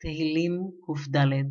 תהילים קד.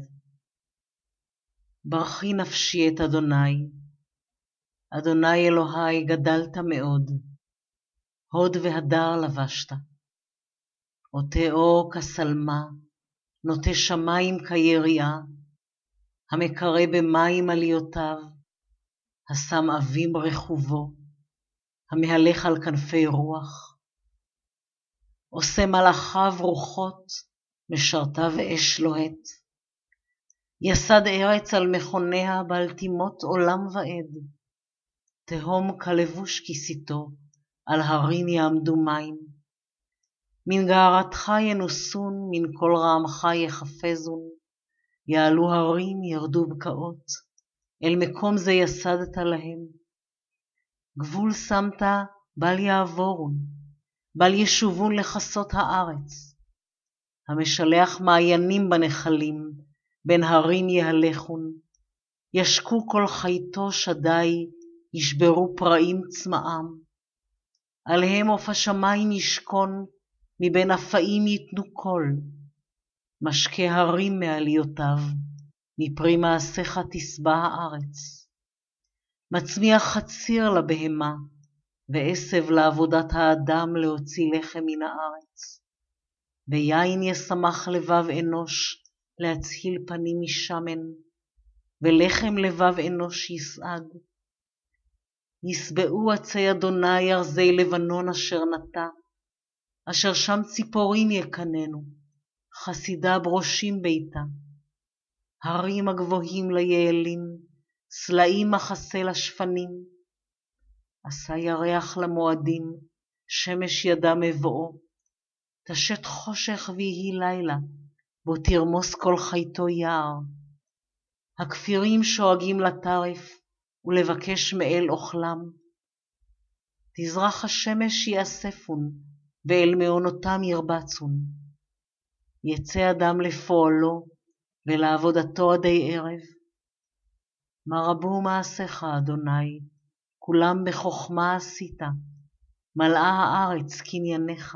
ברכי נפשי את אדוני, אדוני אלוהי גדלת מאוד, הוד והדר לבשת. עוטה אור כסלמה, נוטה שמים כיריעה, המקרא במים עליותיו, השם אבים רכובו, המהלך על כנפי רוח. עושה מלאכיו רוחות, משרתיו אש לוהט. יסד ארץ על מכוניה בלטימות עולם ועד. תהום כלבוש כיסיתו, על הרים יעמדו מים. מן גערתך ינוסון, מן כל רעמך יחפזון. יעלו הרים ירדו בקעות, אל מקום זה יסדת להם. גבול שמת בל יעבורון, בל ישובון לכסות הארץ. המשלח מעיינים בנחלים, בין הרים יהלכון. ישקו כל חייתו שדי, ישברו פראים צמאם. עליהם עוף השמיים ישכון, מבין אפאים יתנו קול. משקה הרים מעליותיו, מפרי מעשיך תשבע הארץ. מצמיח חציר לבהמה, ועשב לעבודת האדם להוציא לחם מן הארץ. ויין ישמח לבב אנוש, להצהיל פנים משמן, ולחם לבב אנוש יסעד. יסבעו עצי אדוני ארזי לבנון אשר נטע, אשר שם ציפורים יקננו, חסידה ברושים ביתה. הרים הגבוהים ליעלים, סלעים מחסה לשפנים. עשה ירח למועדים, שמש ידה מבואו. תשת חושך ויהי לילה, בו תרמוס כל חייתו יער. הכפירים שואגים לטרף, ולבקש מאל אוכלם. תזרח השמש יאספון, ואל מעונותם ירבצון. יצא אדם לפועלו, ולעבודתו עדי ערב. מה רבו מעשיך, אדוני, כולם בחוכמה עשית, מלאה הארץ קנייניך.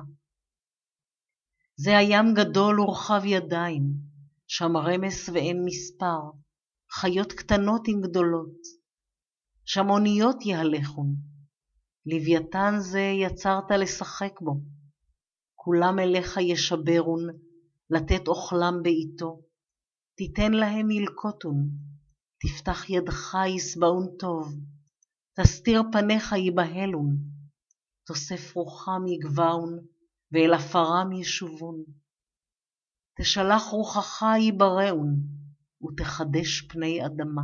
זה הים גדול ורחב ידיים, שם רמס ואין מספר, חיות קטנות עם גדולות. שם אוניות יהלכון, לוויתן זה יצרת לשחק בו. כולם אליך ישברון, לתת אוכלם בעיתו. תיתן להם ילקוטון, תפתח ידך יסבעון טוב. תסתיר פניך יבהלון, תוסף רוחם יגבעון, ואל עפרם ישובון. תשלח רוחך יבראון, ותחדש פני אדמה.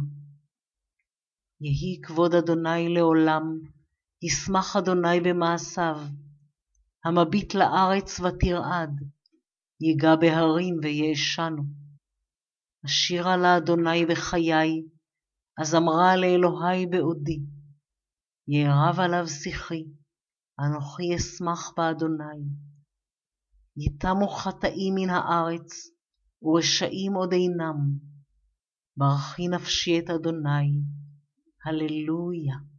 יהי כבוד אדוני לעולם, ישמח אדוני במעשיו. המביט לארץ ותרעד, ייגע בהרים ויעשנו. אשירה לאדוני בחיי, אזמרה לאלוהי בעודי. יערב עליו שיחי, אנוכי אשמח באדוני. יתמו חטאים מן הארץ, ורשעים עוד אינם. ברכי נפשי את אדוני, הללויה.